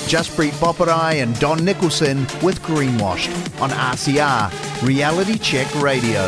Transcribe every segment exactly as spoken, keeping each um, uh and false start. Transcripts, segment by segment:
Jaspreet Boparai and Don Nicholson with Greenwashed on R C R, Reality Check Radio.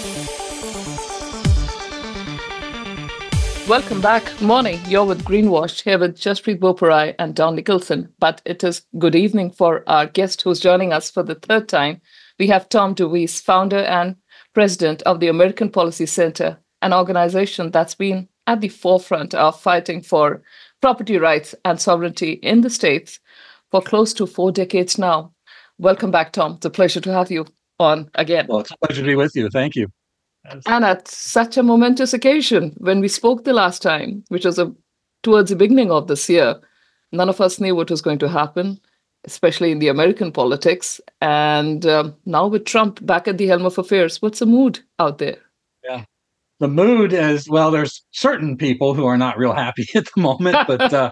Welcome back. Morning. You're with Greenwashed here with Jaspreet Boparai and Don Nicholson. But it is good evening for our guest who's joining us for the third time. We have Tom DeWeese, founder and president of the American Policy Center, an organization that's been at the forefront of fighting for property rights and sovereignty in the States for close to four decades now. Welcome back, Tom. It's a pleasure to have you on again. Well, it's a pleasure to be with you. Thank you. And at such a momentous occasion, when we spoke the last time, which was a, towards the beginning of this year, none of us knew what was going to happen, especially in the American politics. And um, now with Trump back at the helm of affairs, what's the mood out there? Yeah, the mood is, well, there's certain people who are not real happy at the moment, but uh,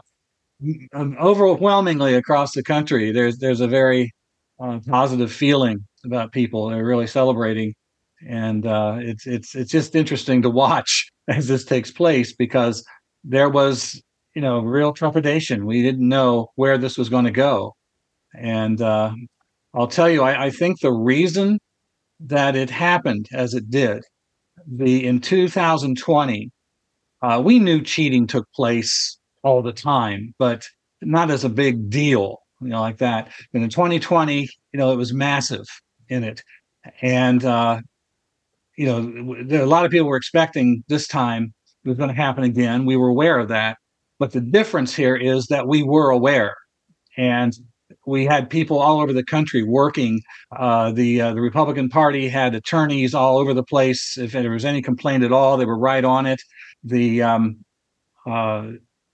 overwhelmingly across the country, there's there's a very uh, positive feeling about people. They're really celebrating. And uh, it's it's it's just interesting to watch as this takes place, because there was, you know, real trepidation. We didn't know where this was going to go. And uh, I'll tell you, I, I think the reason that it happened as it did, the in two thousand twenty, uh, we knew cheating took place all the time, but not as a big deal, you know, like that. And in twenty twenty, you know, it was massive in it. And uh, you know, there, a lot of people were expecting this time it was going to happen again. We were aware of that. But the difference here is that we were aware. And we had people all over the country working. Uh, the uh, the Republican Party had attorneys all over the place. If there was any complaint at all, they were right on it. The um, uh,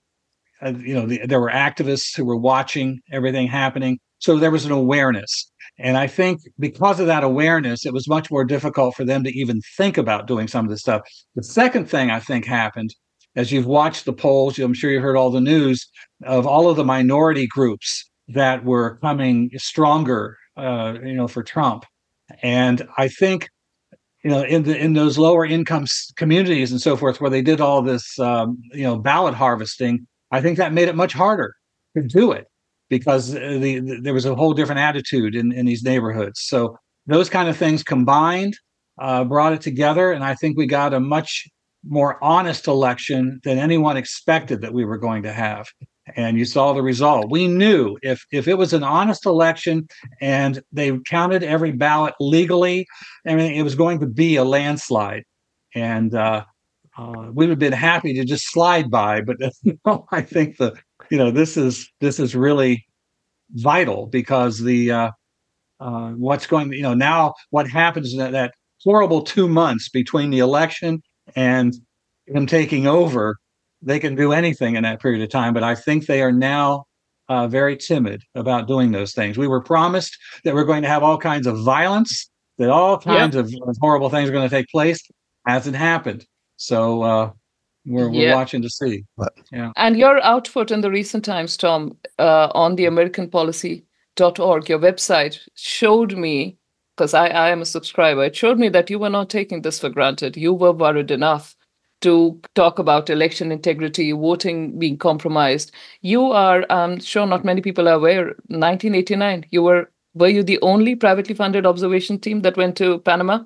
you know, the, there were activists who were watching everything happening. So there was an awareness. And I think because of that awareness, it was much more difficult for them to even think about doing some of this stuff. The second thing I think happened, as you've watched the polls, I'm sure you heard all the news of all of the minority groups that were coming stronger, uh, you know, for Trump. And I think, you know, in the in those lower income communities and so forth, where they did all this, um, you know, ballot harvesting, I think that made it much harder to do it, because the, the, there was a whole different attitude in, in these neighborhoods. So those kind of things combined uh, brought it together. And I think we got a much more honest election than anyone expected that we were going to have. And you saw the result. We knew if, if it was an honest election and they counted every ballot legally, I mean, it was going to be a landslide. And uh, uh, we would have been happy to just slide by. But you know, I think the You know, this is this is really vital, because the uh, uh, what's going, you know, now what happens in that, that horrible two months between the election and him taking over, they can do anything in that period of time. But I think they are now uh, very timid about doing those things. We were promised that we're going to have all kinds of violence, that all kinds yep. of horrible things are going to take place. Hasn't happened. So, uh, We're, we're yeah. watching to see. Yeah. And your output in the recent times, Tom, uh, on the american policy dot org, your website, showed me, because I, I am a subscriber, it showed me that you were not taking this for granted. You were worried enough to talk about election integrity, voting being compromised. You are, I'm sure not many people are aware, nineteen eighty-nine, you were, were you the only privately funded observation team that went to Panama?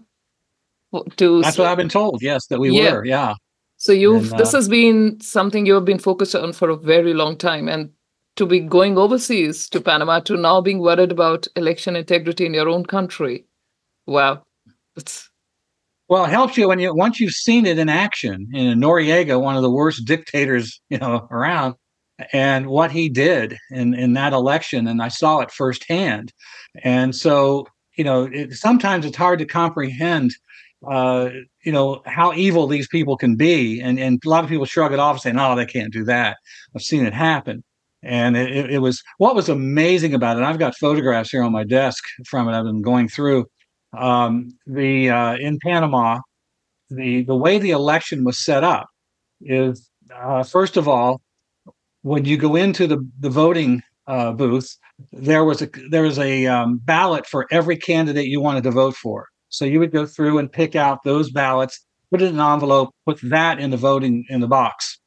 To That's what I've been told, yes, that we yeah. were, yeah. So you've and, uh, this has been something you've been focused on for a very long time. And to be going overseas to Panama, to now being worried about election integrity in your own country. Wow. It's... Well, it helps you when you once you've seen it in action. In Noriega, one of the worst dictators, you know, around, and what he did in, in that election, and I saw it firsthand. And so, you know, it, sometimes it's hard to comprehend uh, you know, how evil these people can be. And, and a lot of people shrug it off and say, no, they can't do that. I've seen it happen. And it, it was, what was amazing about it, I've got photographs here on my desk from it, I've been going through, um, the, uh, in Panama, the, the way the election was set up is, uh, first of all, when you go into the, the voting uh, booth, there was a, there was a um, ballot for every candidate you wanted to vote for. So you would go through and pick out those ballots, put it in an envelope, put that in the voting in the box.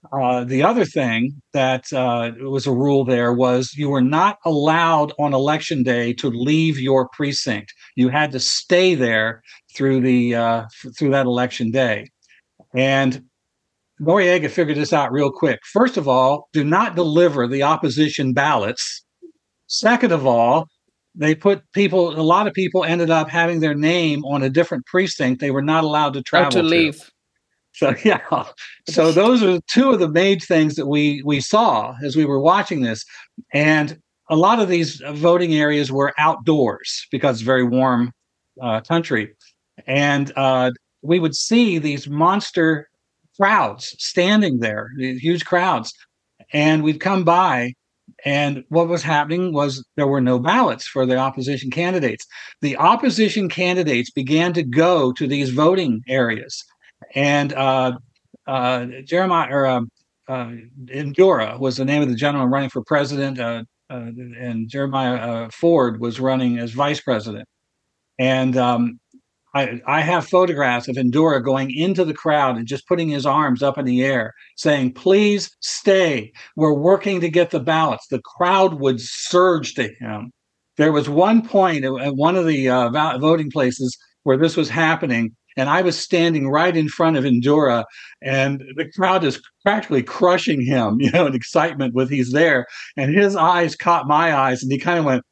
Uh, the other thing that uh, was a rule there was you were not allowed on election day to leave your precinct. You had to stay there through the uh, f- through that election day. And Noriega figured this out real quick. First of all, do not deliver the opposition ballots. Second of all, they put people, a lot of people ended up having their name on a different precinct they were not allowed to travel to leave. To. So yeah, so those are two of the main things that we we saw as we were watching this, and a lot of these voting areas were outdoors because it's very warm uh, country, and uh, we would see these monster crowds standing there, these huge crowds, and we'd come by, and what was happening was there were no ballots for the opposition candidates. The opposition candidates began to go to these voting areas. And uh, uh, Jeremiah or uh, uh, Endura was the name of the gentleman running for president, uh, uh, and Jeremiah uh, Ford was running as vice president. And um, I, I have photographs of Endura going into the crowd and just putting his arms up in the air, saying, "Please stay. We're working to get the ballots." The crowd would surge to him. There was one point at one of the uh, voting places where this was happening, and I was standing right in front of Endura, and the crowd is practically crushing him, you know, in excitement with he's there. And his eyes caught my eyes, and he kind of went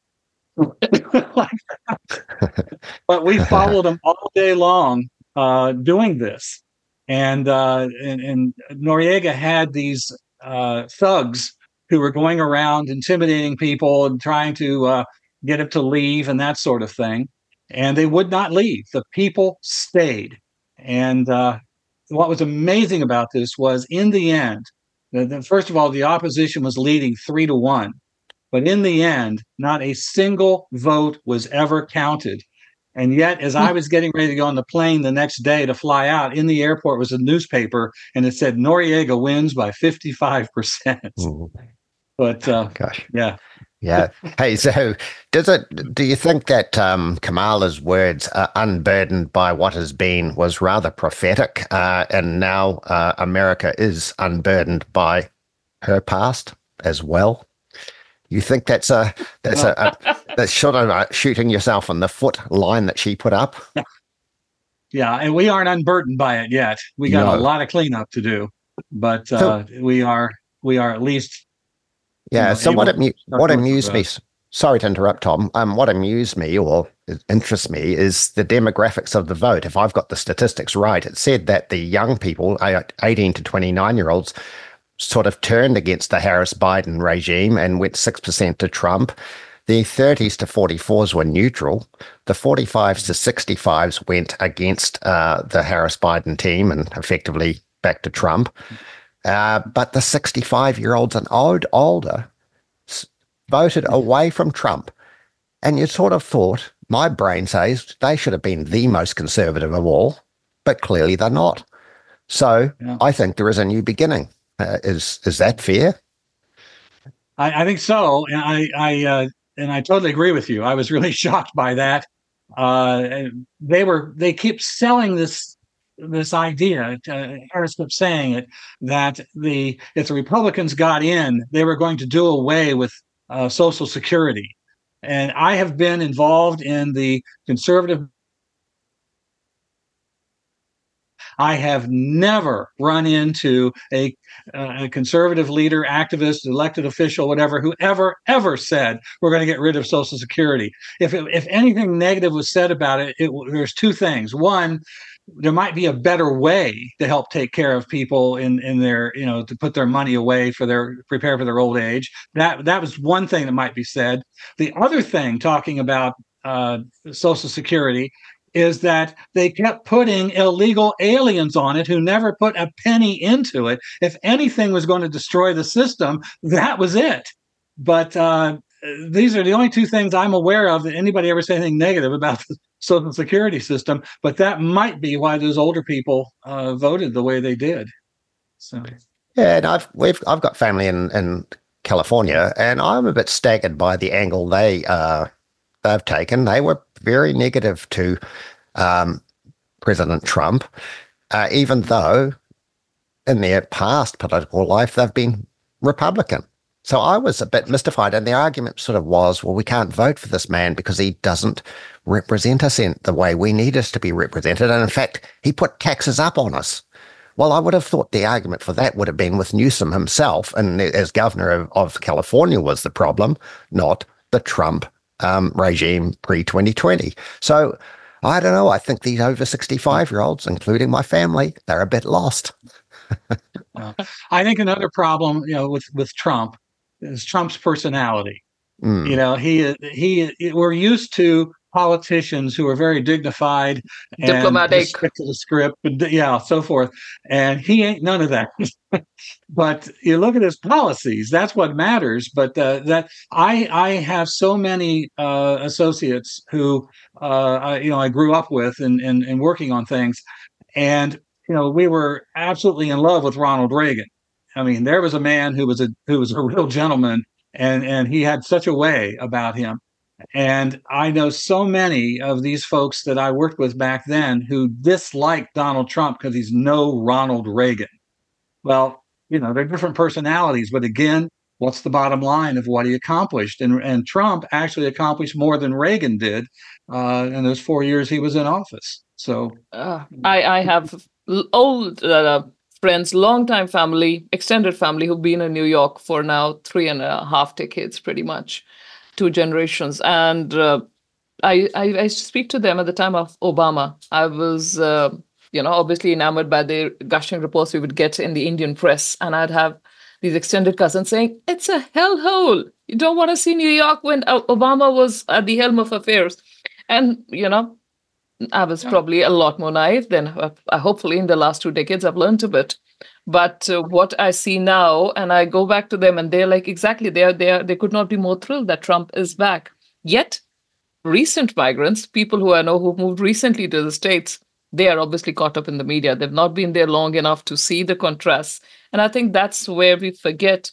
like that. But we followed him all day long uh, doing this. And, uh, and, and Noriega had these uh, thugs who were going around intimidating people and trying to uh, get him to leave and that sort of thing. And they would not leave. The people stayed. And uh, what was amazing about this was, in the end, the, the, first of all, the opposition was leading three to one. But in the end, not a single vote was ever counted. And yet, as I was getting ready to go on the plane the next day to fly out, in the airport was a newspaper, and it said Noriega wins by fifty-five percent. Mm. But uh, gosh, yeah. Yeah. Hey, so does it? Do you think that um, Kamala's words, uh, "unburdened by what has been," was rather prophetic, uh, and now uh, America is unburdened by her past as well? You think that's a that's a, a that's sort of uh, shooting yourself in the foot line that she put up? Yeah, and we aren't unburdened by it yet. We got no. a lot of cleanup to do, but uh, so, we are we are at least. Yeah. You know, so what amu- what amused me, sorry to interrupt, Tom. Um, what amused me or interests me is the demographics of the vote. If I've got the statistics right, it said that the young people, eighteen to twenty-nine year olds, sort of turned against the Harris-Biden regime and went six percent to Trump. The thirties to forty-fours were neutral. The forty-fives to sixty-fives went against uh, the Harris-Biden team and effectively back to Trump. Uh, but the sixty-five-year-olds and old, older s- voted away from Trump. And you sort of thought, my brain says, they should have been the most conservative of all, but clearly they're not. So yeah. I think there is a new beginning. Uh, is is that fair? I, I think so. And I, I uh, and I totally agree with you. I was really shocked by that. Uh, they were they keep selling this this idea. Uh, Harris kept saying it that the if the Republicans got in, they were going to do away with uh, Social Security. And I have been involved in the conservative. I have never run into a, uh, a conservative leader, activist, elected official, whatever, who ever, ever said we're going to get rid of Social Security. If it, if anything negative was said about it, it, there's two things. One, there might be a better way to help take care of people in, in their, you know, to put their money away for their, prepare for their old age. That, that was one thing that might be said. The other thing, talking about uh, Social Security, is that they kept putting illegal aliens on it who never put a penny into it. If anything was going to destroy the system, that was it. But uh, these are the only two things I'm aware of that anybody ever said anything negative about the Social Security system. But that might be why those older people uh, voted the way they did. So, yeah, and I've we've I've got family in, in California, and I'm a bit staggered by the angle they uh, they've taken. They were very negative to um, President Trump, uh, even though in their past political life, they've been Republican. So I was a bit mystified, and the argument sort of was, well, we can't vote for this man because he doesn't represent us in the way we need us to be represented. And in fact, he put taxes up on us. Well, I would have thought the argument for that would have been with Newsom himself, and as governor of, of California was the problem, not the Trump um, regime pre twenty twenty. So I don't know. I think these over sixty-five-year-olds, including my family, they're a bit lost. uh, I think another problem, you know, with, with Trump is Trump's personality. Mm. You know, he he. We're used to politicians who are very dignified, diplomatic, and stick to the script, and yeah, so forth. And he ain't none of that. But you look at his policies; that's what matters. But uh, that I I have so many uh, associates who uh, I, you know I grew up with and and and working on things, and you know we were absolutely in love with Ronald Reagan. I mean, there was a man who was a who was a real gentleman, and and he had such a way about him. And I know so many of these folks that I worked with back then who disliked Donald Trump because he's no Ronald Reagan. Well, you know, they're different personalities, but again, what's the bottom line of what he accomplished? And and Trump actually accomplished more than Reagan did uh, in those four years he was in office. So uh, I I have old. Uh, friends, longtime family, extended family who've been in New York for now three and a half decades, pretty much, two generations. And uh, I, I I speak to them at the time of Obama. I was, uh, you know, obviously enamored by the gushing reports we would get in the Indian press. And I'd have these extended cousins saying, it's a hellhole. You don't want to see New York when Obama was at the helm of affairs. And, you know, I was probably a lot more naive than uh, hopefully in the last two decades I've learned a bit. But uh, what I see now, and I go back to them and they're like, exactly, they are, they are, they could not be more thrilled that Trump is back. Yet recent migrants, people who I know who moved recently to the States, they are obviously caught up in the media. They've not been there long enough to see the contrasts. And I think that's where we forget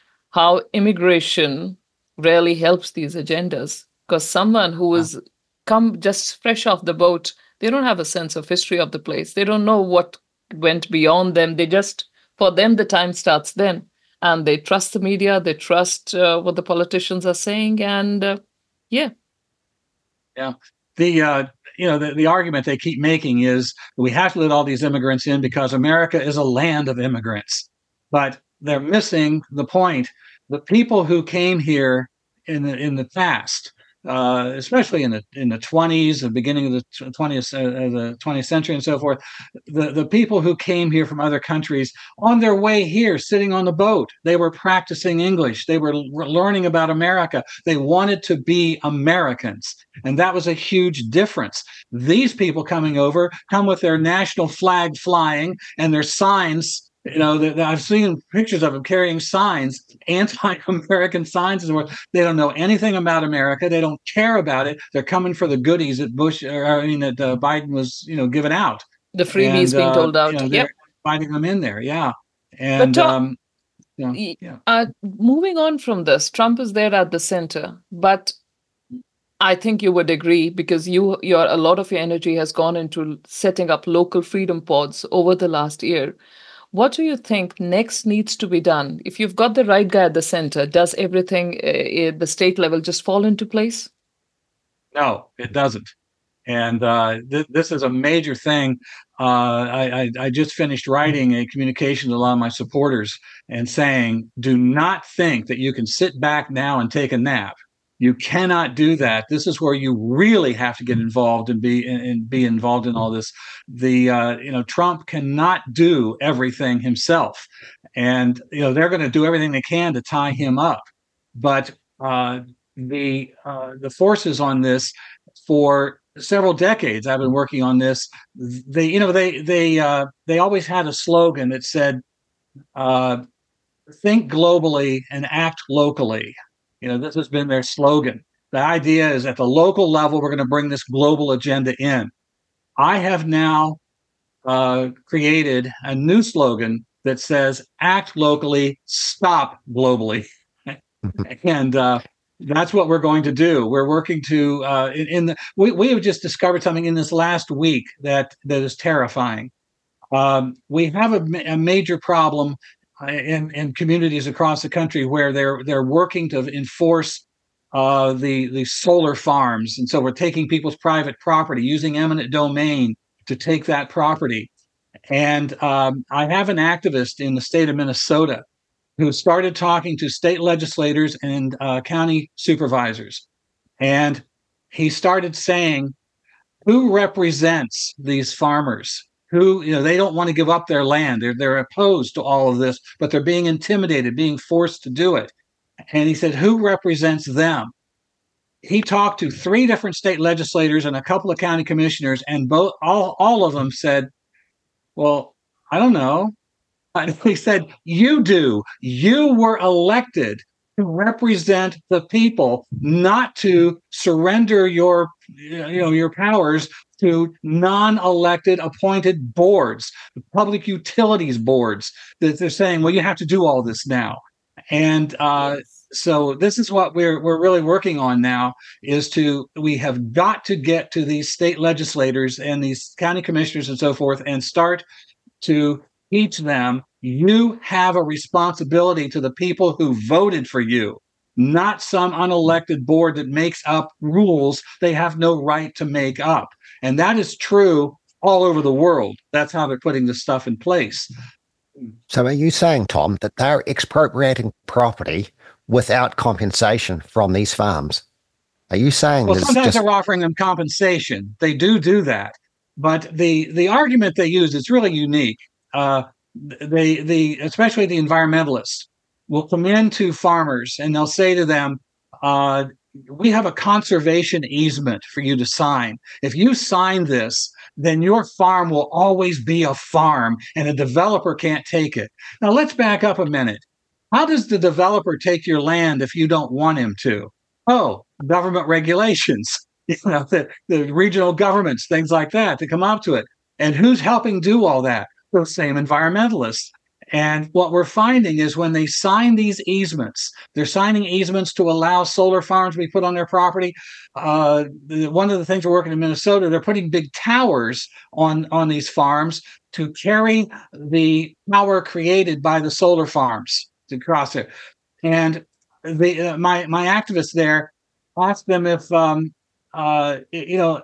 how immigration really helps these agendas. Because someone who is yeah. come just fresh off the boat, they don't have a sense of history of the place. They don't know what went beyond them. They just, for them, the time starts then. And they trust the media. They trust uh, what the politicians are saying. And uh, yeah. Yeah. The, uh, you know, the, the argument they keep making is we have to let all these immigrants in because America is a land of immigrants. But they're missing the point. The people who came here in the, in the past, Uh, especially in the in the twenties, the beginning of the twentieth uh, the twentieth century and so forth, the, the people who came here from other countries on their way here, sitting on the boat, they were practicing English. They were l- learning about America. They wanted to be Americans. And that was a huge difference. These people coming over come with their national flag flying and their signs. You know, that I've seen pictures of them carrying signs, anti-American signs, and they don't know anything about America. They don't care about it. They're coming for the goodies that Bush, or I mean, that uh, Biden was, you know, giving out. The freebies and, being uh, told out. You know, yep. Finding them in there. Yeah. And Tom, um, you know, yeah. Uh, moving on from this, Trump is there at the center, but I think you would agree because you, your a lot of your energy has gone into setting up local freedom pods over the last year. What do you think next needs to be done? If you've got the right guy at the center, does everything uh, at the state level just fall into place? No, it doesn't. And uh, th- this is a major thing. Uh, I, I, I just finished writing a communication to a lot of my supporters and saying, do not think that you can sit back now and take a nap. You cannot do that. This is where you really have to get involved and be and be involved in all this. The uh, you know Trump cannot do everything himself, and you know they're going to do everything they can to tie him up. But uh, the uh, the forces on this for several decades, I've been working on this. They you know they they uh, they always had a slogan that said, uh, "Think globally and act locally." You know, this has been their slogan. The idea is at the local level, we're going to bring this global agenda in. I have now uh, created a new slogan that says, act locally, stop globally. and uh, that's what we're going to do. We're working to, uh, in, in the, we, we have just discovered something in this last week that, that is terrifying. Um, we have a, a major problem in, in communities across the country where they're they're working to enforce uh, the the solar farms, and so we're taking people's private property, using eminent domain to take that property. And um, I have an activist in the state of Minnesota who started talking to state legislators and uh, county supervisors, and he started saying, "Who represents these farmers? Who, you know, they don't want to give up their land. They're they're opposed to all of this, but they're being intimidated, being forced to do it." And he said, "Who represents them?" He talked to three different state legislators and a couple of county commissioners, and both all all of them said, "Well, I don't know." And he said, "You do. You were elected to represent the people, not to surrender your, you know, your powers to non-elected appointed boards, public utilities boards, that they're saying, well, you have to do all this now." And uh, yes. So this is what we're we're really working on now, is to, we have got to get to these state legislators and these county commissioners and so forth and start to teach them, you have a responsibility to the people who voted for you, not some unelected board that makes up rules they have no right to make up. And that is true all over the world. That's how they're putting this stuff in place. So are you saying, Tom, that they're expropriating property without compensation from these farms? Are you saying? Well, sometimes just... they're offering them compensation. They do do that. But the, the argument they use is really unique. Uh, they, the, especially the environmentalists will come into farmers and they'll say to them, uh, we have a conservation easement for you to sign. If you sign this, then your farm will always be a farm and a developer can't take it. Now, let's back up a minute. How does the developer take your land if you don't want him to? Oh, government regulations, you know, the, the regional governments, things like that, to come up to it. And who's helping do all that? Those same environmentalists. And what we're finding is when they sign these easements, they're signing easements to allow solar farms to be put on their property. Uh, the, one of the things we're working in Minnesota, they're putting big towers on, on these farms to carry the power created by the solar farms to cross it. And the, uh, my my activists there asked them if, um, uh, you know,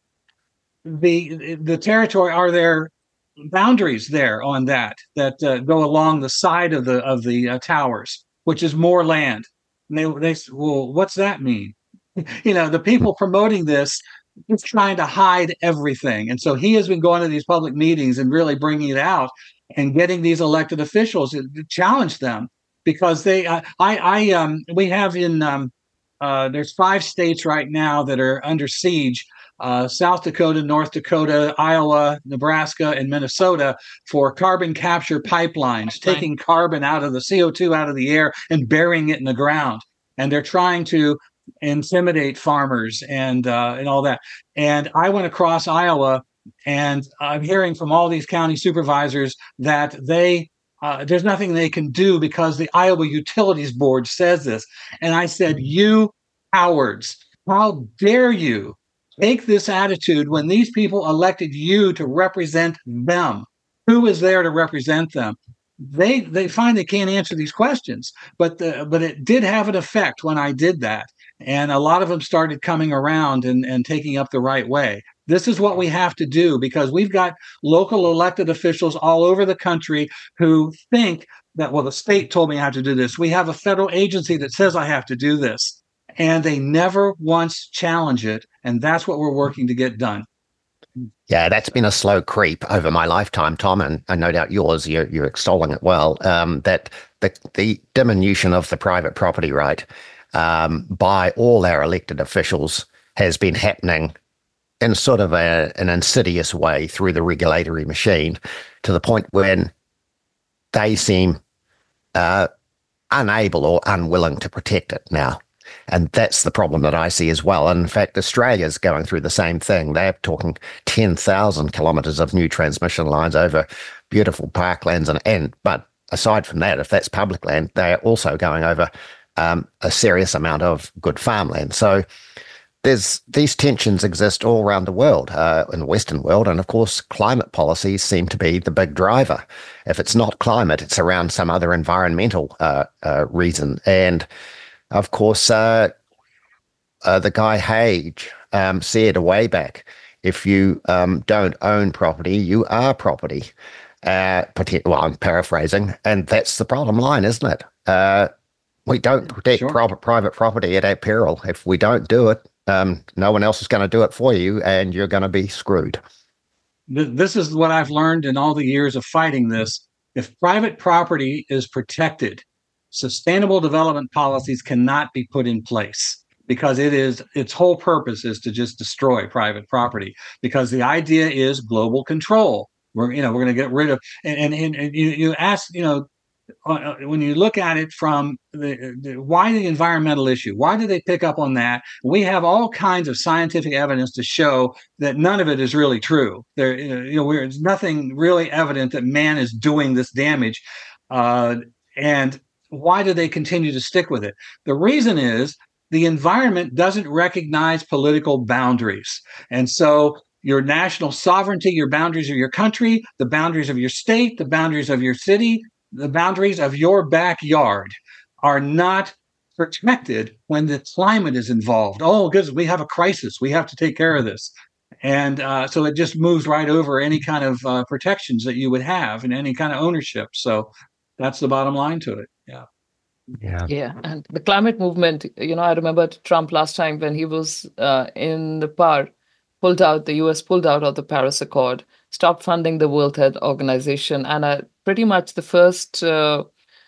the the territory, are there boundaries there on that that uh, go along the side of the of the uh, towers, which is more land. And they they well, what's that mean? You know, the people promoting this is trying to hide everything, and so he has been going to these public meetings and really bringing it out and getting these elected officials to challenge them, because they uh, I I um we have in um uh there's five states right now that are under siege. Uh, South Dakota, North Dakota, Iowa, Nebraska, and Minnesota, for carbon capture pipelines, taking carbon out of the C O two out of the air and burying it in the ground. And they're trying to intimidate farmers and uh, and all that. And I went across Iowa, and I'm hearing from all these county supervisors that they uh, there's nothing they can do because the Iowa Utilities Board says this. And I said, you cowards, how dare you take this attitude when these people elected you to represent them? Who is there to represent them? They they find they can't answer these questions, but the, but it did have an effect when I did that, and a lot of them started coming around and, and taking up the right way. This is what we have to do, because we've got local elected officials all over the country who think that, well, the state told me I have to do this. We have a federal agency that says I have to do this. And they never once challenge it. And that's what we're working to get done. Yeah, that's been a slow creep over my lifetime, Tom, and, and no doubt yours. You're, you're extolling it well. Um, that the, the diminution of the private property right um, by all our elected officials has been happening in sort of a, an insidious way through the regulatory machine, to the point when they seem uh, unable or unwilling to protect it now. And that's the problem that I see as well. And in fact, Australia's going through the same thing. They're talking ten thousand kilometres of new transmission lines over beautiful parklands. And, and but aside from that, if that's public land, they're also going over um, a serious amount of good farmland. So there's these tensions exist all around the world, uh, in the Western world, and of course, climate policies seem to be the big driver. If it's not climate, it's around some other environmental uh, uh, reason. And of course, uh, uh, the guy Hage um, said a way back, if you um, don't own property, you are property. Uh, well, I'm paraphrasing, and that's the bottom line, isn't it? Uh, we don't protect Sure. pro- private property at our peril. If we don't do it, um, no one else is going to do it for you, and you're going to be screwed. This is what I've learned in all the years of fighting this. If private property is protected, sustainable development policies cannot be put in place, because it is its whole purpose is to just destroy private property, because the idea is global control. We're, you know, we're going to get rid of, and, and, and you, you ask, you know, uh, when you look at it from the, the why the environmental issue, why do they pick up on that? We have all kinds of scientific evidence to show that none of it is really true. There, you know, there's nothing really evident that man is doing this damage. Uh, and why do they continue to stick with it? The reason is the environment doesn't recognize political boundaries. And so your national sovereignty, your boundaries of your country, the boundaries of your state, the boundaries of your city, the boundaries of your backyard are not protected when the climate is involved. Oh, because we have a crisis. We have to take care of this. And uh, so it just moves right over any kind of uh, protections that you would have and any kind of ownership. So that's the bottom line to it. Yeah. Yeah. Yeah. And the climate movement, you know, I remember Trump last time when he was uh, in the power, pulled out, the U S pulled out of the Paris Accord, stopped funding the World Health Organization. And uh, pretty much the first uh,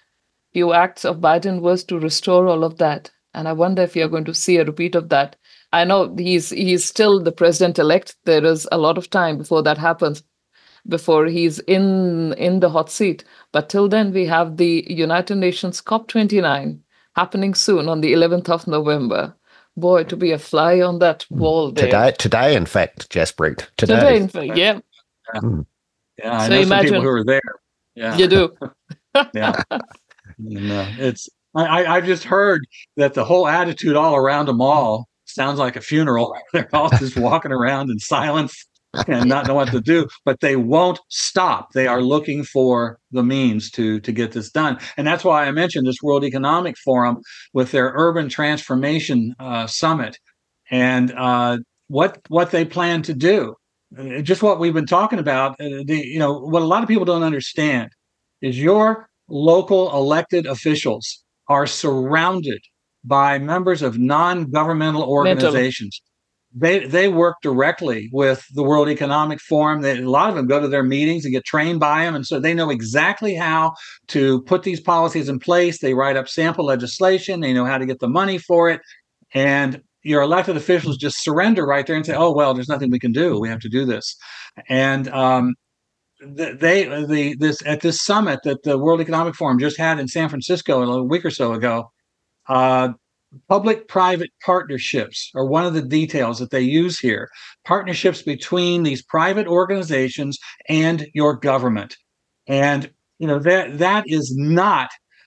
few acts of Biden was to restore all of that. And I wonder if you're going to see a repeat of that. I know he's he's still the president-elect. There is a lot of time before that happens, before he's in, in the hot seat. But till then, we have the United Nations COP twenty-nine happening soon on the eleventh of November. Boy, to be a fly on that wall there. Today, today, in fact, Jaspreet. Today. Today, in fact, yeah. Yeah, yeah I So know some imagine- people who are there. Yeah, You do. yeah. And, uh, it's I, I I've just heard that the whole attitude all around them all sounds like a funeral. They're all just walking around in silence and not know what to do, but they won't stop. They are looking for the means to to get this done. And that's why I mentioned this World Economic Forum with their Urban Transformation uh, Summit and uh, what what they plan to do. Uh, just what we've been talking about. Uh, the, you know, what a lot of people don't understand is your local elected officials are surrounded by members of non-governmental organizations. They they work directly with the World Economic Forum. They, a lot of them go to their meetings and get trained by them. And so they know exactly how to put these policies in place. They write up sample legislation. They know how to get the money for it. And your elected officials just surrender right there and say, oh, well, there's nothing we can do. We have to do this. And um, they the this at this summit that the World Economic Forum just had in San Francisco a week or so ago, uh, public-private partnerships are one of the details that they use here. Partnerships between these private organizations and your government, and you know that that is not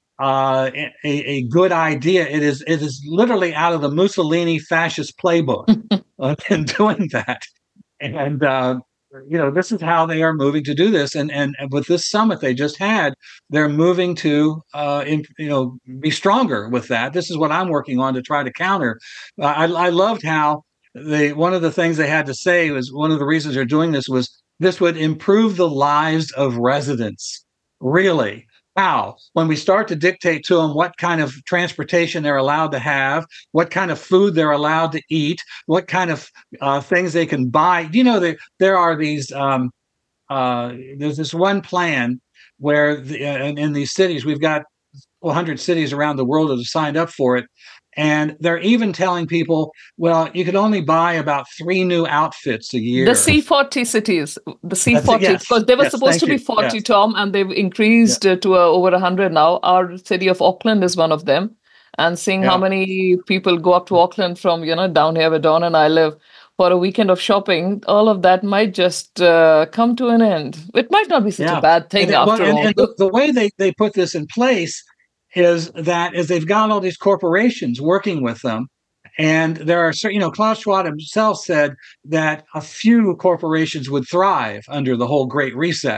uh, a, a good idea. It is it is literally out of the Mussolini fascist playbook uh, in doing that, and. Uh, You know, this is how they are moving to do this, and and, and with this summit they just had, they're moving to, uh, in, you know, be stronger with that. This is what I'm working on to try to counter. Uh, I I loved how they one of the things they had to say was one of the reasons they're doing this was this would improve the lives of residents. Really. How? When we start to dictate to them what kind of transportation they're allowed to have, what kind of food they're allowed to eat, what kind of uh, things they can buy. You know, there there are these. Um, uh, there's this one plan where the, uh, in, in these cities we've got one hundred cities around the world that have signed up for it, and they're even telling people, well, you can only buy about three new outfits a year. The C forty cities, the C forty, yes, because they were yes, supposed to thank be you, forty, yes. Tom, and they've increased Yeah. uh, to uh, over one hundred now. Our city of Auckland is one of them. And seeing how Yeah. many people go up to Auckland from, you know, down here where Dawn and I live for a weekend of shopping, all of that might just uh, come to an end. It might not be such Yeah. a bad thing And, it- after well, and, all. and the, the way they, they put this in place is that is they've got all these corporations working with them, And there are certain, you know, Klaus Schwab himself said that a few corporations would thrive under the whole Great Reset.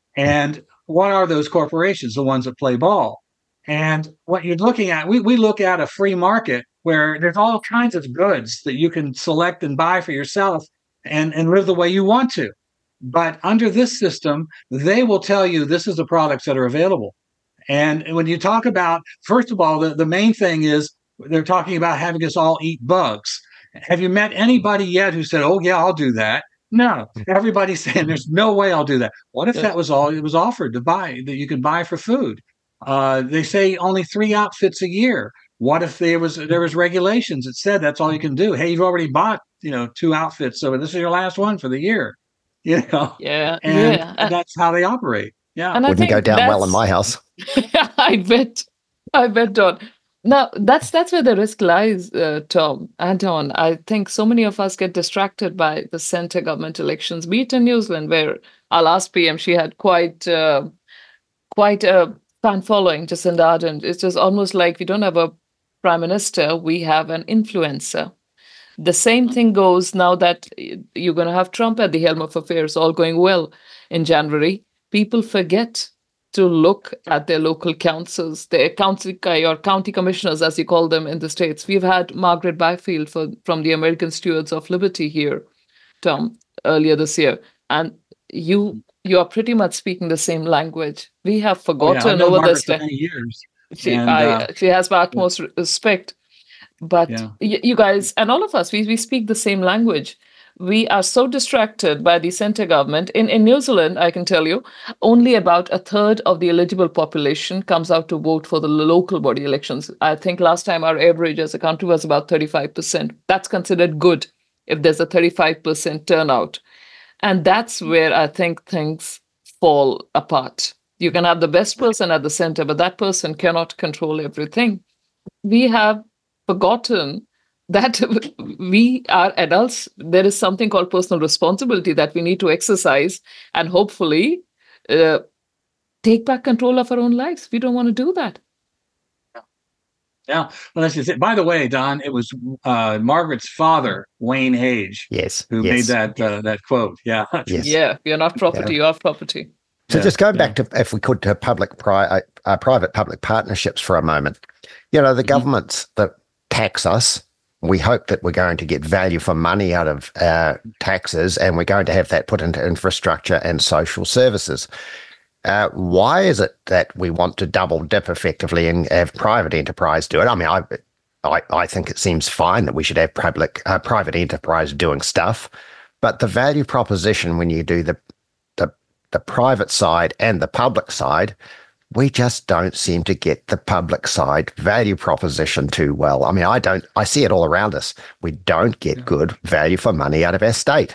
And what are those corporations? The ones that play ball. And what you're looking at, we, we look at a free market where there's all kinds of goods that you can select and buy for yourself and, and live the way you want to. But under this system, they will tell you this is the products that are available. And when you talk about, first of all, the, the main thing is they're talking about having us all eat bugs. Have you met anybody yet who said, oh, yeah, I'll do that? No, everybody's saying there's no way I'll do that. What if that was all it was offered to buy, that you could buy for food? Uh, they say only three outfits a year. What if there was there was regulations that said that's all you can do? Hey, you've already bought, you know, two outfits, so this is your last one for the year. You know, yeah, and yeah. that's how they operate. Yeah, and wouldn't go down well in my house. I bet, I bet, Don. Now that's that's where the risk lies, uh, Tom and Don. I think so many of us get distracted by the centre government elections. Be it in New Zealand, where our last P M, she had quite uh, quite a fan following, Jacinda Ardern. It's just almost like we don't have a prime minister, we have an influencer. The same thing goes now that you're going to have Trump at the helm of affairs, all going well in January. People forget to look at their local councils, their county or county commissioners, as you call them in the States. We've had Margaret Byfield for, from the American Stewards of Liberty here, Tom, earlier this year. And you you are pretty much speaking the same language. We have forgotten oh, yeah, over this. For many years. She, and, I, uh, she has my utmost yeah. respect. But yeah. y- you guys, and all of us, we, we speak the same language. We are so distracted by the centre government. In, in New Zealand, I can tell you, only about a third of the eligible population comes out to vote for the local body elections. I think last time our average as a country was about thirty-five percent. That's considered good if there's a thirty-five percent turnout. And that's where I think things fall apart. You can have the best person at the center, but that person cannot control everything. We have forgotten that we are adults. There is something called personal responsibility that we need to exercise and hopefully uh, take back control of our own lives. We don't want to do that. Yeah. Well, that's just it. By the way, Don, it was uh, Margaret's father, Wayne Hage, yes, who yes. made that uh, that quote. Yeah. Yes. Yeah. You're not property. Yeah. You are property. So yeah, just going yeah. back to, if we could, to public, pri- uh, private public partnerships for a moment. You know, the mm-hmm. governments that tax us, we hope that we're going to get value for money out of uh, taxes, and we're going to have that put into infrastructure and social services. Uh, why is it that we want to double dip effectively and have private enterprise do it? I mean, I, I, I think it seems fine that we should have public, uh, private enterprise doing stuff, but the value proposition when you do the, the, the private side and the public side, we just don't seem to get the public side value proposition too well. I mean, I don't, I see it all around us. We don't get yeah. good value for money out of our state.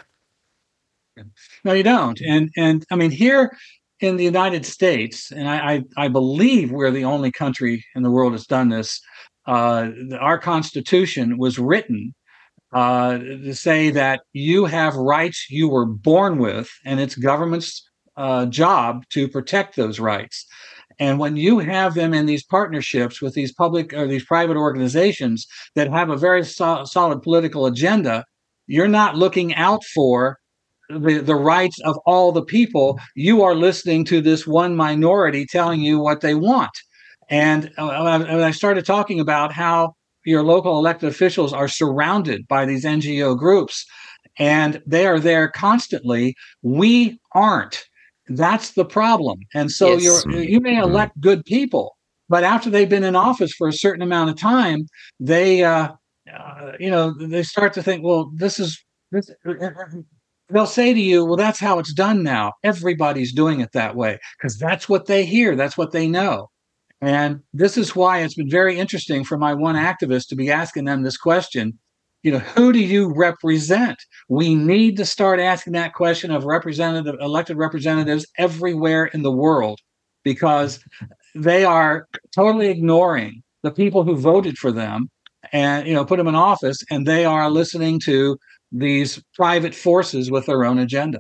No, you don't. And, and I mean, here in the United States, and I, I, I believe we're the only country in the world that's done this, uh, our Constitution was written uh, to say that you have rights you were born with, and it's government's uh, job to protect those rights. And when you have them in these partnerships with these public or these private organizations that have a very so- solid political agenda, you're not looking out for the, the rights of all the people. You are listening to this one minority telling you what they want. And uh, when I started talking about how your local elected officials are surrounded by these N G O groups, and they are there constantly, we aren't. That's the problem. And so yes. you're, you may elect good people, but after they've been in office for a certain amount of time, they, uh, uh, you know, they start to think, well, this is, this, they'll say to you, well, that's how it's done now. Everybody's doing it that way because that's what they hear. That's what they know. And this is why it's been very interesting for my one activist to be asking them this question. You know, who do you represent? We need to start asking that question of representative, elected representatives everywhere in the world, because they are totally ignoring the people who voted for them and, you know, put them in office, and they are listening to these private forces with their own agenda.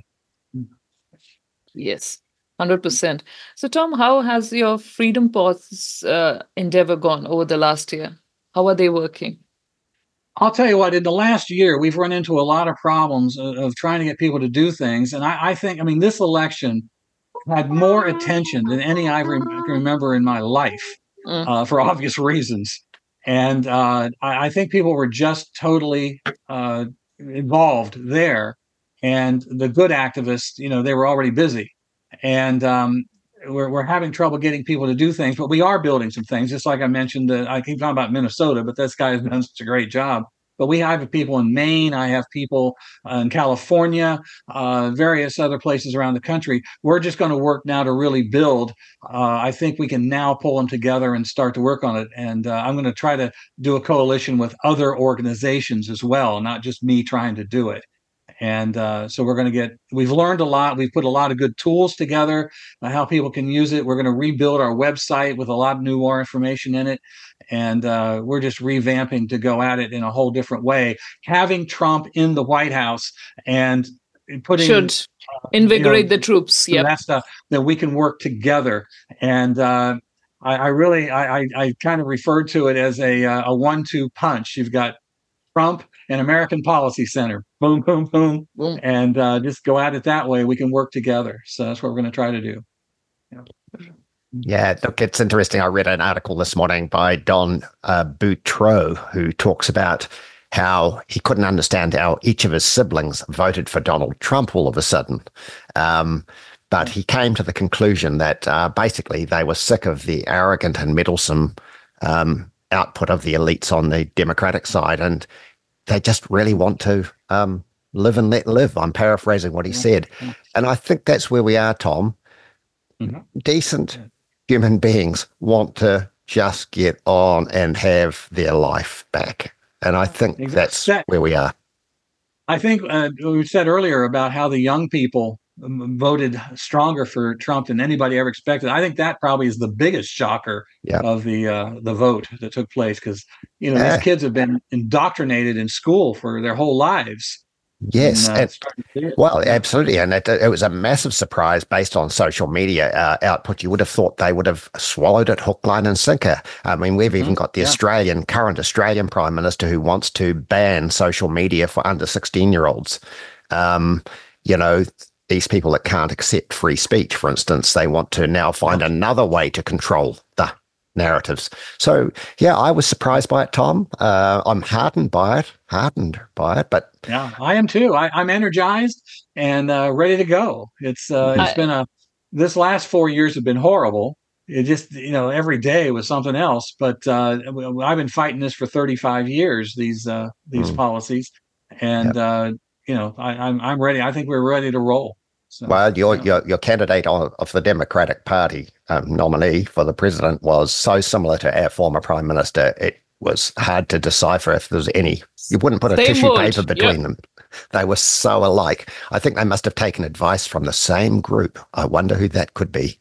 Yes, one hundred percent. So, Tom, how has your Freedom Paws uh, endeavor gone over the last year? How are they working? I'll tell you what, in the last year, we've run into a lot of problems of, of trying to get people to do things. And I, I think, I mean, this election had more attention than any I rem- can remember in my life, mm. uh, for obvious reasons. And uh, I, I think people were just totally uh, involved there. And the good activists, you know, they were already busy. And um, we're, we're having trouble getting people to do things, but we are building some things. Just like I mentioned, uh, I keep talking about Minnesota, but this guy has done such a great job. But we have people in Maine. I have people uh, in California, uh, various other places around the country. We're just going to work now to really build. Uh, I think we can now pull them together and start to work on it. And uh, I'm going to try to do a coalition with other organizations as well, not just me trying to do it. And uh, so we're going to get, we've learned a lot. We've put a lot of good tools together, uh, how people can use it. We're going to rebuild our website with a lot of new more information in it. And uh, we're just revamping to go at it in a whole different way. Having Trump in the White House and putting should uh, invigorate you know, the troops. Yeah, that stuff that we can work together. And uh, I, I really, I, I, I kind of referred to it as a a one-two punch. You've got Trump and American Policy Center. Boom, boom, boom, boom, and uh, just go at it that way. We can work together. So that's what we're going to try to do. Yeah. Yeah, look, it's interesting. I read an article this morning by Don uh, Boutreau, who talks about how he couldn't understand how each of his siblings voted for Donald Trump all of a sudden. Um, but he came to the conclusion that uh, basically they were sick of the arrogant and meddlesome um, output of the elites on the Democratic side, and they just really want to um, live and let live. I'm paraphrasing what he said. And I think that's where we are, Tom. Mm-hmm. Decent human beings want to just get on and have their life back. And I think exactly. that's that, where we are. I think uh, we said earlier about how the young people voted stronger for Trump than anybody ever expected. I think that probably is the biggest shocker yep. of the uh, the vote that took place, because you know yeah. these kids have been indoctrinated in school for their whole lives. Yes, and, uh, and, well, absolutely, and it, it was a massive surprise based on social media uh, output. You would have thought they would have swallowed it hook, line, and sinker. I mean, we've mm-hmm. even got the yeah. Australian current Australian Prime Minister who wants to ban social media for under sixteen-year-olds. Um, you know. These people that can't accept free speech, for instance, they want to now find another way to control the narratives. So, yeah, I was surprised by it, Tom. Uh, I'm heartened by it, heartened by it. But yeah, I am too. I, I'm energized and uh, ready to go. It's uh, it's I, been a this last four years have been horrible. It just, you know, every day was something else. But uh, I've been fighting this for thirty-five years. These uh, these mm. policies, and. Yep. Uh, You know, I, I'm I'm ready. I think we're ready to roll. So, well, your you know. your your candidate of, of the Democratic Party um, nominee for the president was so similar to our former prime minister. It was hard to decipher if there was any. You wouldn't put a Same tissue word. paper between yep. them. They were so alike. I think they must have taken advice from the same group. I wonder who that could be.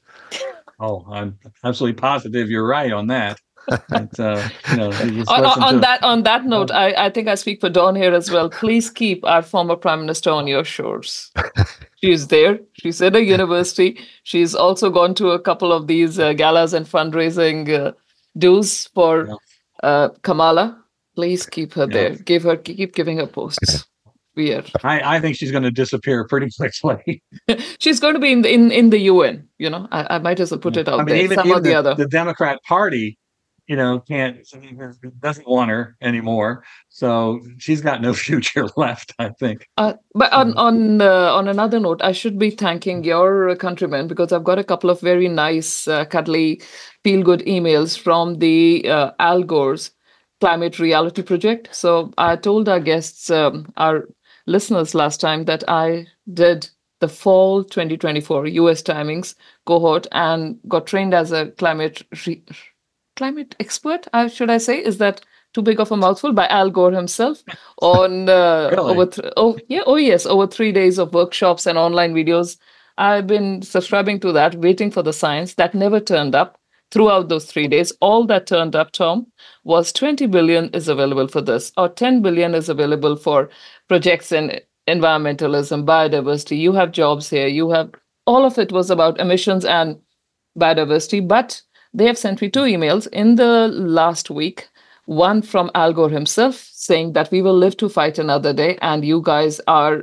Oh, I'm absolutely positive you're right on that. But, uh, you know, on, on that on that note, I, I think I speak for Dawn here as well. Please keep our former prime minister on your shores. She's there. She's at a university. She's also gone to a couple of these uh, galas and fundraising uh, dues for yeah. uh, Kamala. Please keep her yeah. there. Give her keep giving her posts. We are. I, I think she's going to disappear pretty quickly. She's going to be in the, in, in the U N. You know, I, I might as well put it out I mean, there. Even, Some even or the, the other. The Democrat Party. You know, can't doesn't want her anymore, so she's got no future left, I think. Uh, but on on uh, on another note, I should be thanking your countrymen, because I've got a couple of very nice, uh, cuddly, feel-good emails from the uh, Al Gore's Climate Reality Project. So I told our guests, um, our listeners last time, that I did the fall twenty twenty-four U S timings cohort and got trained as a climate. Re- climate expert, uh, should I say? Is that too big of a mouthful? By Al Gore himself on uh, really? over th- oh yeah oh yes over three days of workshops and online videos. I've been subscribing to that, waiting for the science that never turned up throughout those three days. All that turned up, Tom, was twenty billion is available for this, or ten billion is available for projects in environmentalism, biodiversity. You have jobs here. You have all of it was about emissions and biodiversity, but they have sent me two emails in the last week. One from Al Gore himself saying that we will live to fight another day, and you guys are,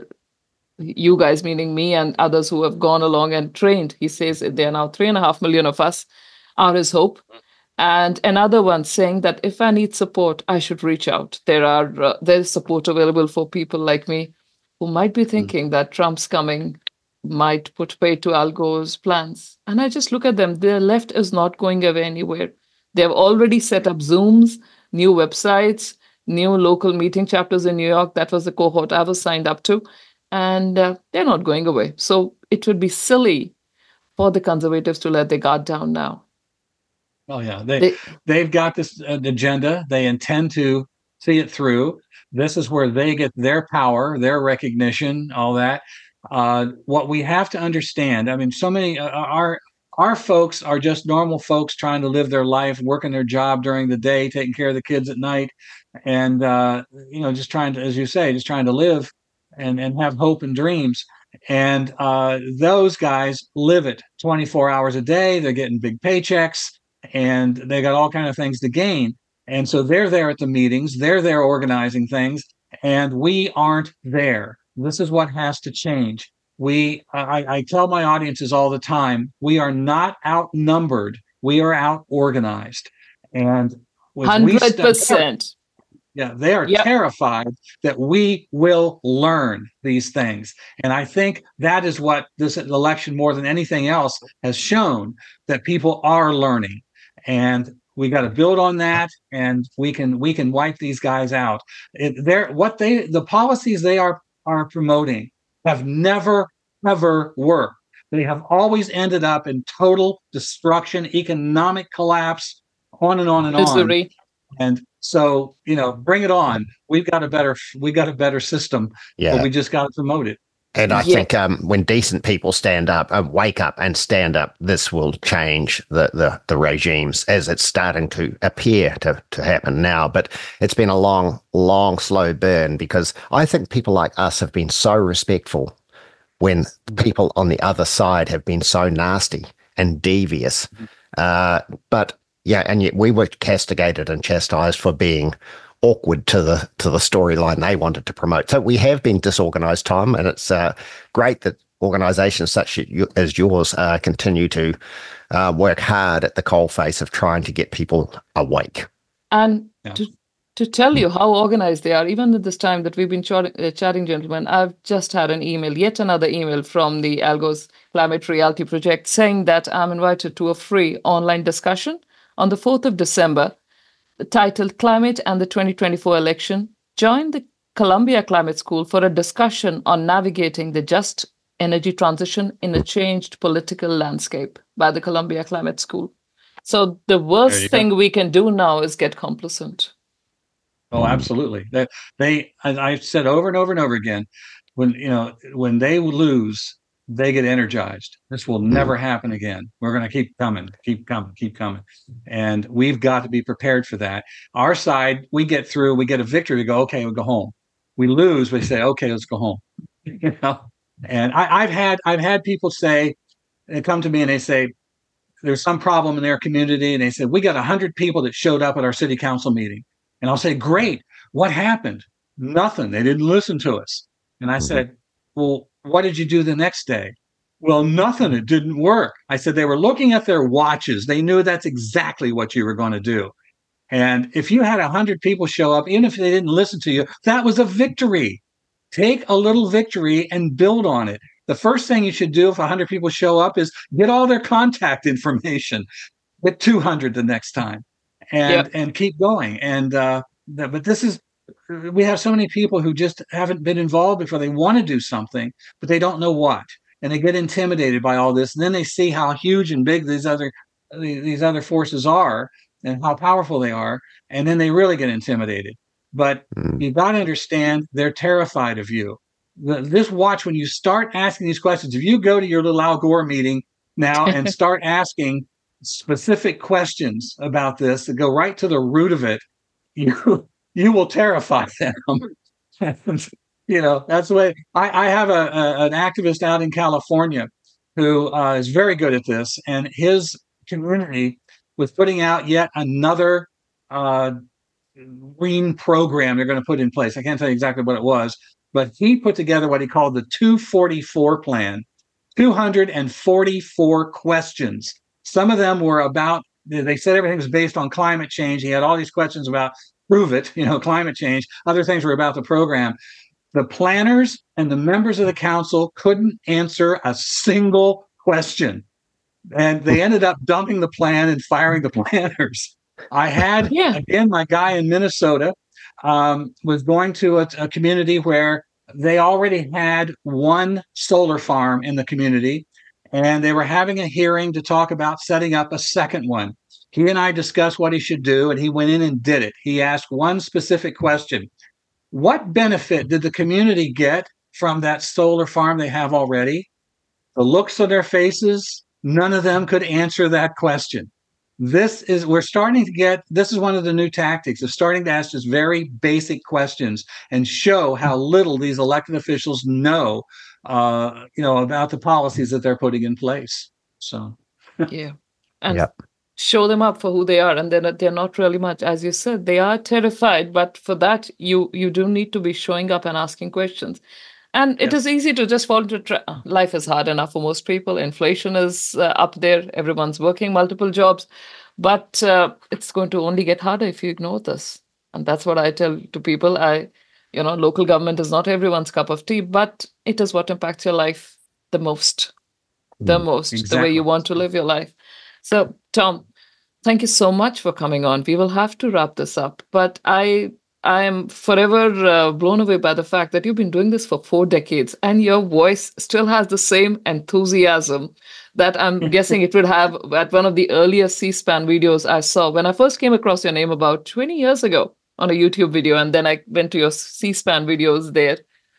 you guys meaning me and others who have gone along and trained. He says there are now three and a half million of us, are his hope. And another one saying that if I need support, I should reach out. There are uh, there's support available for people like me who might be thinking mm. that Trump's coming might put paid to Al Gore's plans. And I just look at them. The left is not going away anywhere. They have already set up Zooms, new websites, new local meeting chapters in New York. That was the cohort I was signed up to. And uh, they're not going away. So it would be silly for the conservatives to let their guard down now. Oh, yeah. They, they, they've got this uh, agenda. They intend to see it through. This is where they get their power, their recognition, all that. Uh, what we have to understand, I mean, so many, uh, our our folks are just normal folks trying to live their life, working their job during the day, taking care of the kids at night, and, uh, you know, just trying to, as you say, just trying to live and, and have hope and dreams. And uh, those guys live it twenty-four hours a day. They're getting big paychecks, and they got all kinds of things to gain. And so they're there at the meetings. They're there organizing things, and we aren't there. This is what has to change. We, I, I tell my audiences all the time, we are not outnumbered. We are out organized. And one hundred percent. Yeah, they are yep. terrified that we will learn these things. And I think that is what this election, more than anything else, has shown, that people are learning. And we got to build on that, and we can we can wipe these guys out. It, they're what they the policies they are are promoting have never ever worked. They have always ended up in total destruction, economic collapse, on and on and Misery. on. And so, you know, bring it on. We've got a better we got a better system. Yeah. But we just got to promote it. And I yeah. think um, when decent people stand up, uh, wake up and stand up, this will change the, the, the regimes, as it's starting to appear to, to happen now. But it's been a long, long, slow burn, because I think people like us have been so respectful when people on the other side have been so nasty and devious. Uh, but yeah, and yet we were castigated and chastised for being awkward to the to the storyline they wanted to promote. So we have been disorganized, Tom, and it's uh, great that organizations such as yours uh, continue to uh, work hard at the coalface of trying to get people awake. And yeah. to, to tell you how organized they are, even at this time that we've been ch- uh, chatting, gentlemen, I've just had an email, yet another email from the Al Gore's Climate Reality Project, saying that I'm invited to a free online discussion on the fourth of December, titled Climate and the twenty twenty-four Election. Join the Columbia Climate School for a discussion on navigating the just energy transition in a changed political landscape, by the Columbia Climate School. So the worst thing go. we can do now is get complacent. Oh, absolutely. They, they, as I've said over and over and over again, when you know when they lose, they get energized. This will never happen again. We're going to keep coming, keep coming, keep coming. And we've got to be prepared for that. Our side, we get through, we get a victory, we go, okay, we'll go home. We lose, we say, okay, let's go home. You know? And I, I've had I've had people say, they come to me and they say, there's some problem in their community. And they said, we got one hundred people that showed up at our city council meeting. And I'll say, great, what happened? Nothing. They didn't listen to us. And I said, well, what did you do the next day? Well, nothing. It didn't work. I said they were looking at their watches. They knew that's exactly what you were going to do. And if you had one hundred people show up, even if they didn't listen to you, that was a victory. Take a little victory and build on it. The first thing you should do if one hundred people show up is get all their contact information. Get two hundred the next time, and yep. and keep going. And uh, th- but this is. We have so many people who just haven't been involved before. They want to do something, but they don't know what, and they get intimidated by all this. And then they see how huge and big these other these other forces are, and how powerful they are, and then they really get intimidated. But mm. you've got to understand, they're terrified of you. This watch when you start asking these questions. If you go to your little Al Gore meeting now and start asking specific questions about this that go right to the root of it, you. You will terrify them. And, you know, that's the way. I, I have a, a an activist out in California who uh, is very good at this, and his community was putting out yet another uh, green program they're going to put in place. I can't tell you exactly what it was, but he put together what he called the two forty-four plan, two hundred forty-four questions. Some of them were about, they said everything was based on climate change. He had all these questions about, prove it, you know, climate change. Other things were about the program. The planners and the members of the council couldn't answer a single question. And they ended up dumping the plan and firing the planners. I had, yeah. again, my guy in Minnesota um, was going to a, a community where they already had one solar farm in the community, and they were having a hearing to talk about setting up a second one. He and I discussed what he should do, and he went in and did it. He asked one specific question. What benefit did the community get from that solar farm they have already? The looks on their faces, none of them could answer that question. This is, we're starting to get, this is one of the new tactics of starting to ask just very basic questions and show how little these elected officials know, uh, you know, about the policies that they're putting in place. So, yeah. And yep. show them up for who they are. And they're, they're not really much, as you said, they are terrified. But for that, you, you do need to be showing up and asking questions. And it yep. is easy to just fall into tra- life is hard enough for most people. Inflation is uh, up there. Everyone's working multiple jobs. But uh, it's going to only get harder if you ignore this. And that's what I tell to people. I, you know, local government is not everyone's cup of tea, but it is what impacts your life the most, the mm, most, exactly. the way you want to live your life. So, Tom, thank you so much for coming on. We will have to wrap this up. But I... I am forever uh, blown away by the fact that you've been doing this for four decades and your voice still has the same enthusiasm that I'm guessing it would have at one of the earlier C-SPAN videos I saw when I first came across your name about twenty years ago on a YouTube video. And then I went to your C-SPAN videos there.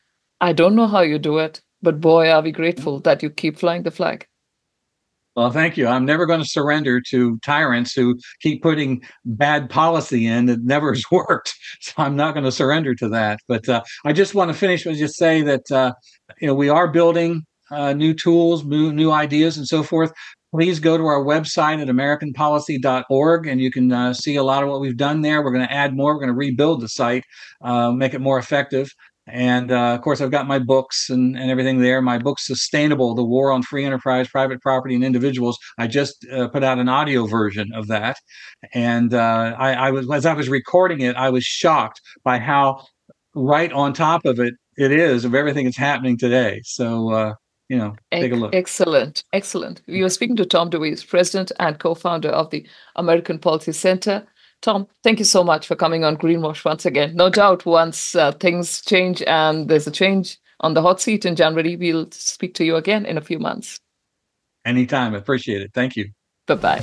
I don't know how you do it, but boy, are we grateful that you keep flying the flag. Well, thank you. I'm never going to surrender to tyrants who keep putting bad policy in that never has worked. So I'm not going to surrender to that. But uh, I just want to finish with just say that uh, you know we are building uh, new tools, new, new ideas, and so forth. Please go to our website at american policy dot org, and you can uh, see a lot of what we've done there. We're going to add more. We're going to rebuild the site, uh, make it more effective. And uh, of course, I've got my books and, and everything there. My book, Sustainable, The War on Free Enterprise, Private Property, and Individuals. I just uh, put out an audio version of that. And uh, I, I was, as I was recording it, I was shocked by how right on top of it it is of everything that's happening today. So, uh, you know, take a look. Excellent. Excellent. We were speaking to Tom DeWeese, President and co-founder of the American Policy Center. Tom, thank you so much for coming on Greenwash once again. No doubt once uh, things change and there's a change on the hot seat in January, we'll speak to you again in a few months. Anytime. I appreciate it. Thank you. Bye-bye.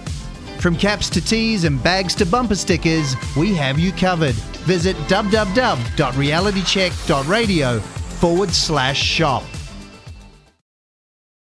From caps to tees and bags to bumper stickers, we have you covered. Visit www.realitycheck.radio forward slash shop.